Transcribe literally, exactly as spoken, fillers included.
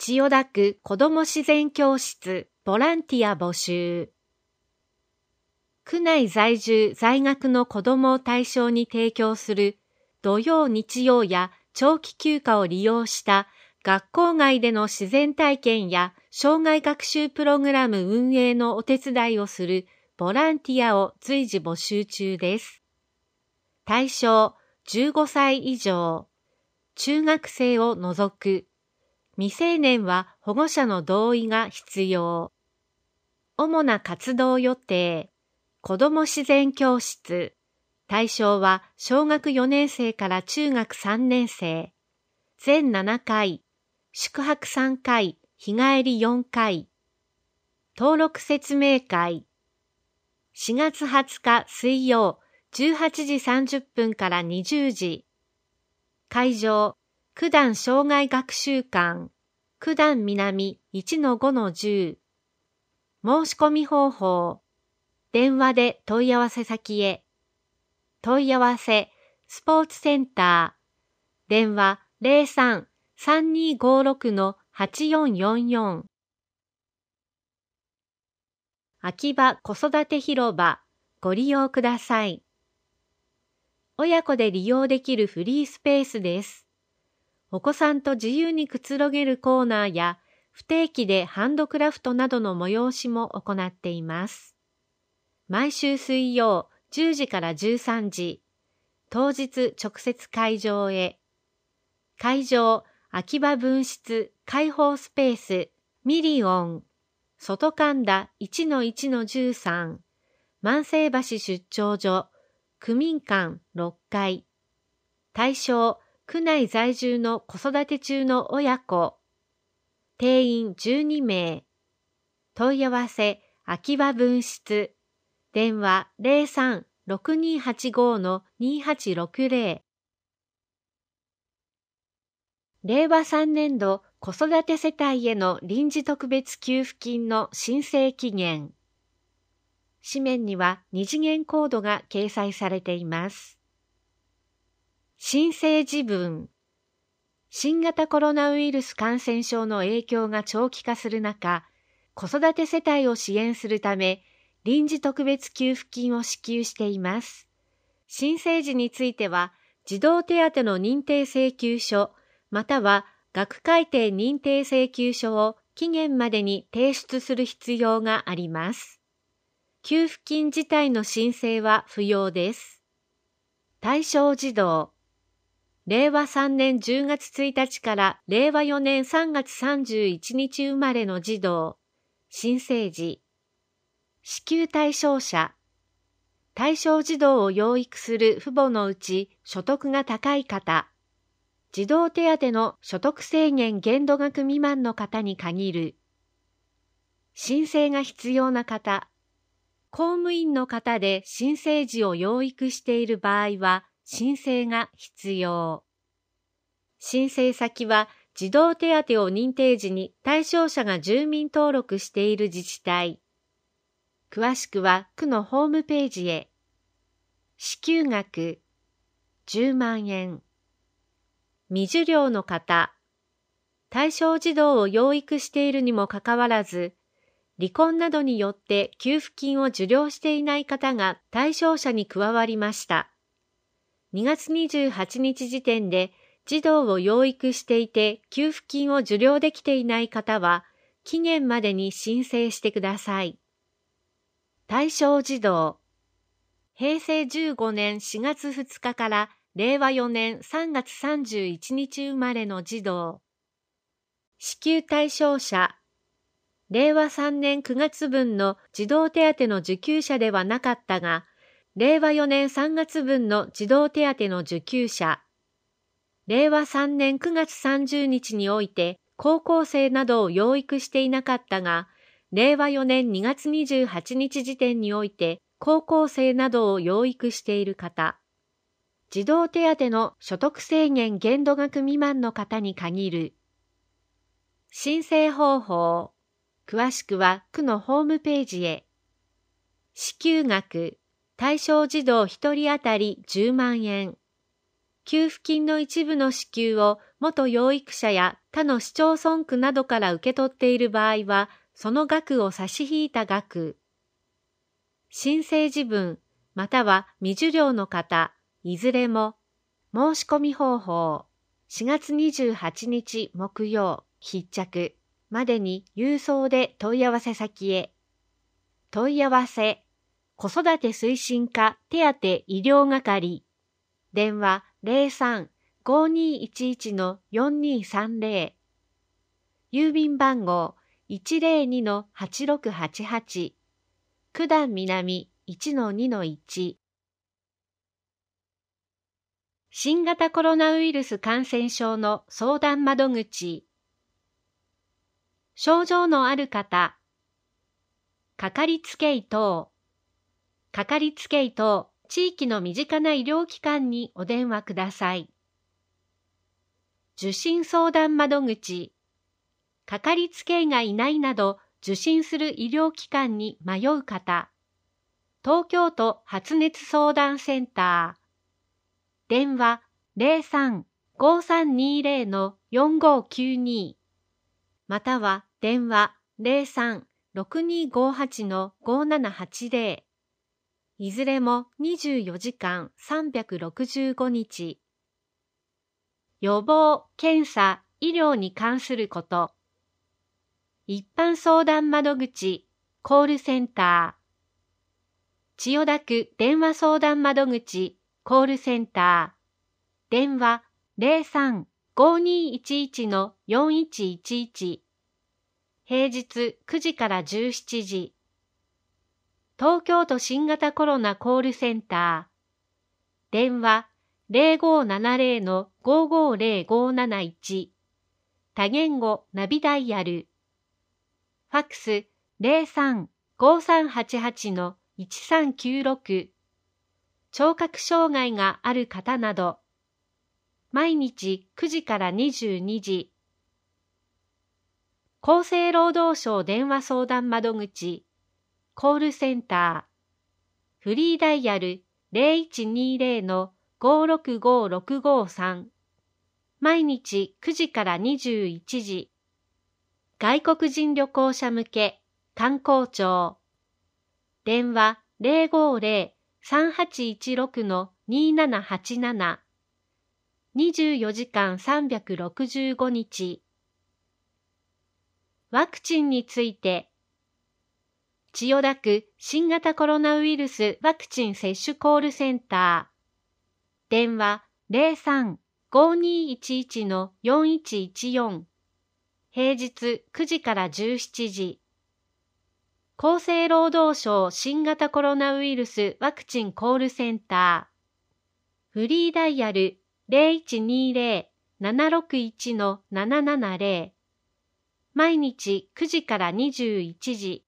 千代田区子ども自然教室ボランティア募集。区内在住在学の子どもを対象に提供する土曜日曜や長期休暇を利用した学校外での自然体験や生涯学習プログラム運営のお手伝いをするボランティアを随時募集中です。対象じゅうごさい以上、中学生を除く、未成年は保護者の同意が必要。主な活動予定、子ども自然教室。対象は小学よねん生から中学さんねん生。全ななかい、宿泊さんかい、日帰りよんかい。登録説明会。しがつはつか水曜、じゅうはちじさんじゅっぷんからにじゅうじ。会場、九段生涯学習館、九段南 いちのごのじゅう。申し込み方法、電話で問い合わせ先へ。問い合わせ、スポーツセンター、電話 ゼロさん さんにーごーろく のはちよんよんよん。秋葉子育て広場、ご利用ください。親子で利用できるフリースペースです。お子さんと自由にくつろげるコーナーや、不定期でハンドクラフトなどの催しも行っています。毎週水曜じゅうじからじゅうさんじ、当日直接会場へ。会場、秋葉分室開放スペース、ミリオン、外神田 いちのいちのじゅうさん、万世橋出張所、区民館ろっかい。対象、区内在住の子育て中の親子。定員じゅうにめい。問い合わせ、秋葉分室。電話 ゼロさん ろくにーはちご のにーはちろくゼロ。れいわさんねんど子育て世帯への臨時特別給付金の申請期限。紙面には二次元コードが掲載されています。申請時分。新型コロナウイルス感染症の影響が長期化する中、子育て世帯を支援するため、臨時特別給付金を支給しています。申請時については、児童手当の認定請求書、または学改定認定請求書を期限までに提出する必要があります。給付金自体の申請は不要です。対象児童。れいわさんねんじゅうがつついたちかられいわよねんさんがつさんじゅういちにち生まれの児童。申請時。支給対象者。対象児童を養育する父母のうち所得が高い方。児童手当の所得制限限度額未満の方に限る。申請が必要な方。公務員の方で申請時を養育している場合は申請が必要。申請先は児童手当を認定時に対象者が住民登録している自治体。詳しくは区のホームページへ。支給額じゅうまんえん。未受領の方。対象児童を養育しているにもかかわらず、離婚などによって給付金を受領していない方が対象者に加わりました。にがつにじゅうはちにち時点で児童を養育していて給付金を受領できていない方は期限までに申請してください。対象児童。へいせいじゅうごねんしがつふつかかられいわよねんさんがつさんじゅういちにち生まれの児童。支給対象者。れいわさんねんくがつぶんの児童手当の受給者ではなかったが、れいわよねんさんがつぶんの児童手当の受給者。れいわさんねんくがつさんじゅうにちにおいて高校生などを養育していなかったが、れいわよねんにがつにじゅうはちにち時点において高校生などを養育している方。児童手当の所得制限限度額未満の方に限る。申請方法。詳しくは区のホームページへ。支給額。対象児童ひとり当たりじゅうまんえん。 給付金の一部の支給を元養育者や他の市町村区などから受け取っている場合は、その額を差し引いた額。申請時分、または未受領の方、いずれも、申し込み方法、しがつにじゅうはちにち木曜、必着までに郵送で問い合わせ先へ。問い合わせ、子育て推進課手当医療係、電話 ゼロさん ごにいちいち よんにさんゼロ、郵便番号 いちゼロに はちろくはちはち、九段南 いちのにのいち。新型コロナウイルス感染症の相談窓口。症状のある方、かかりつけ医等、かかりつけ医等、地域の身近な医療機関にお電話ください。受診相談窓口、かかりつけ医がいないなど受診する医療機関に迷う方、東京都発熱相談センター、電話 ゼロさん ごさんにゼロ よんごきゅうに、または電話 ゼロさん ろくにごはち ごななはちゼロ、いずれもにじゅうよじかんさんびゃくろくじゅうごにち。予防、検査、医療に関すること。一般相談窓口、コールセンター。千代田区電話相談窓口、コールセンター。電話 ゼロさん ごにいちいち よんいちいちいち。平日くじからじゅうしちじ。東京都新型コロナコールセンター。電話 ゼロごななゼロ ごごゼロ ごなないち。多言語ナビダイヤル。ファックス ゼロさん ごさんはちはち いちさんきゅうろく。聴覚障害がある方など。毎日くじからにじゅうにじ。厚生労働省電話相談窓口、コールセンター、フリーダイヤル ゼロいちにゼロ ごろくごろくごさん、毎日くじからにじゅういちじ、外国人旅行者向け、観光庁、電話 ゼロごゼロ さんはちいちろく にななはちなな、にじゅうよじかんさんびゃくろくじゅうごにち。ワクチンについて、千代田区新型コロナウイルスワクチン接種コールセンター。電話 ゼロさん ごにいちいち よんいちいちよん。平日くじからじゅうしちじ。厚生労働省新型コロナウイルスワクチンコールセンター。フリーダイヤル ゼロいちにゼロ ななろくいち ななななゼロ。毎日くじからにじゅういちじ。